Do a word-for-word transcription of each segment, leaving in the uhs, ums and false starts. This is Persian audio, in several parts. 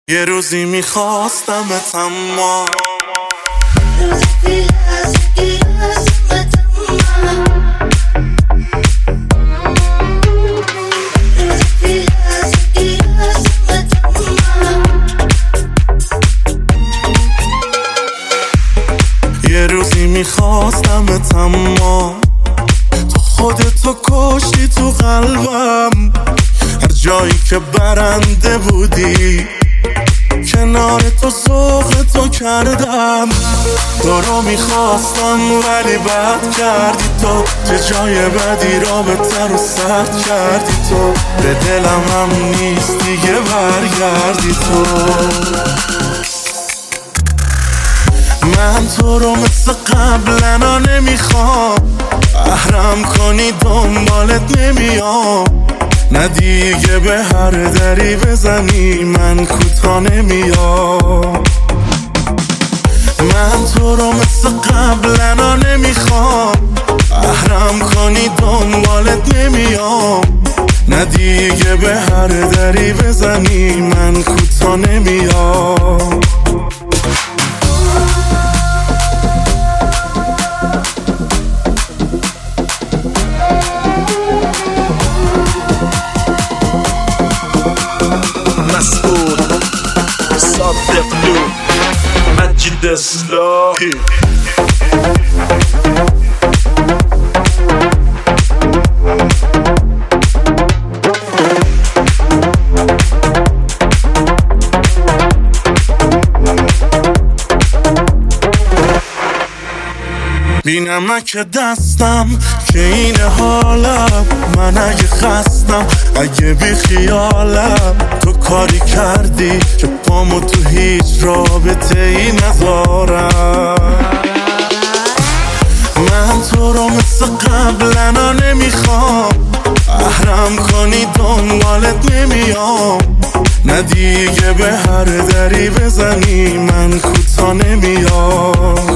یه روزی میخواستم اما یه روزی میخواستم اما تو خودتو کشتی تو قلبم، هر جایی که برنده بودی کنار تو ذوق تو کردم. تو رو میخواستم ولی بد کردی تو، چه جای بدی رابطه رو سرد کردی تو، به دلم هم نیست دیگه برگردی تو. من تو رو مثل قبلنا نمیخوام، احرم کنی دنبالت نمیام، نه دیگه به هر دری بزنی من کوتا نمیام. من تو رو مثل قبلنا نمیخوام، احرم کنی دنبالت نمیام، نه دیگه به هر دری بزنی من کوتا نمیام. صدقلو مجد اصلاحی بی نمک دستم که این حالم، من اگه خستم اگه بی خیالم، تو کاری کردی که پامو تو هیچ رابطه ای نذارم. من تو رو مثل قبلنا نمیخوام، احرم کنی دنبالت نمیام، نه دیگه به هر دری بزنی من کوتا نمیام.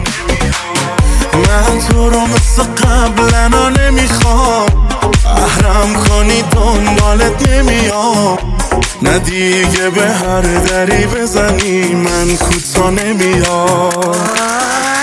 من تو رو مثل قبلنا نمیخوام، احرم کنی دنبالت نمیام، نه دیگه به هر دری بزنی من کوتا نمیام.